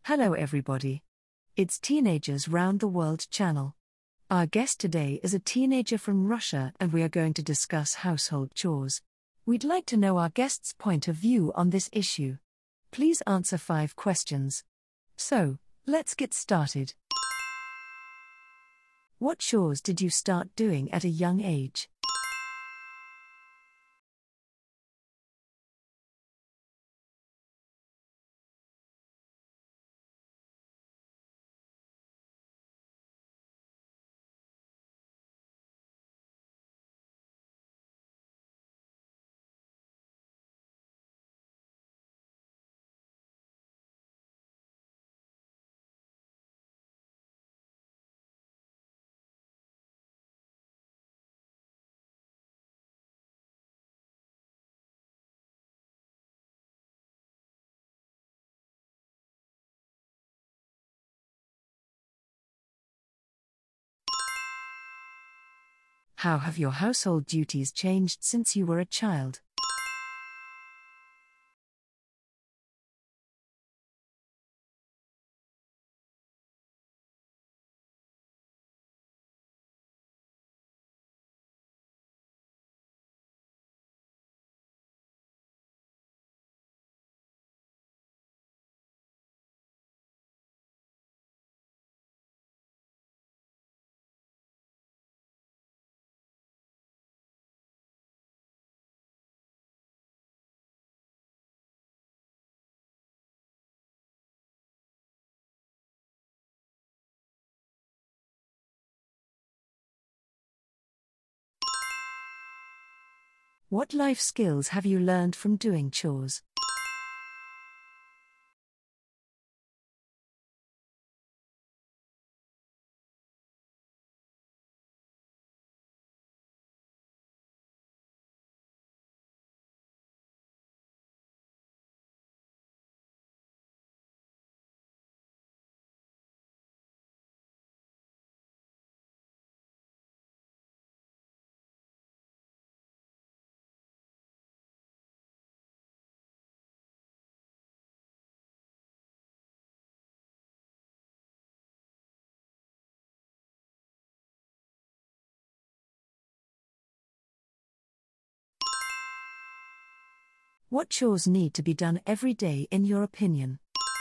Hello everybody. It's Teenagers Round the World channel. Our guest today is a teenager from Russia and we are going to discuss household chores. We'd like to know our guest's point of view on this issue. Please answer 5 questions. So, let's get started. What chores did you start doing at a young age? How have your household duties changed since you were a child? What life skills have you learned from doing chores? What chores need to be done every day in your opinion?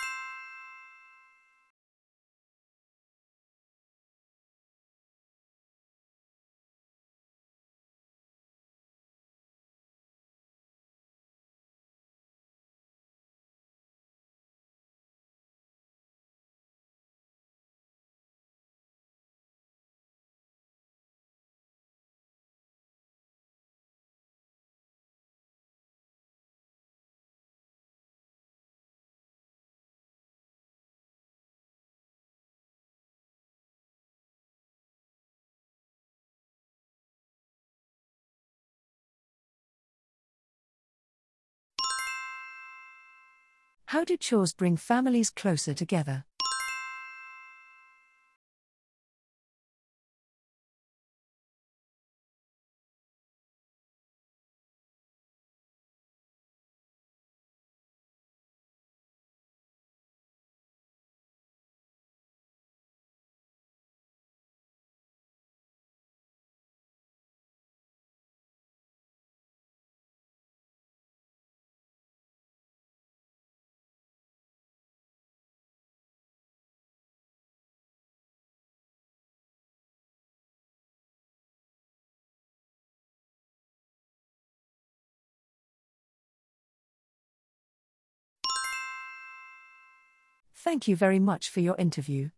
How do chores bring families closer together? Thank you very much for your interview.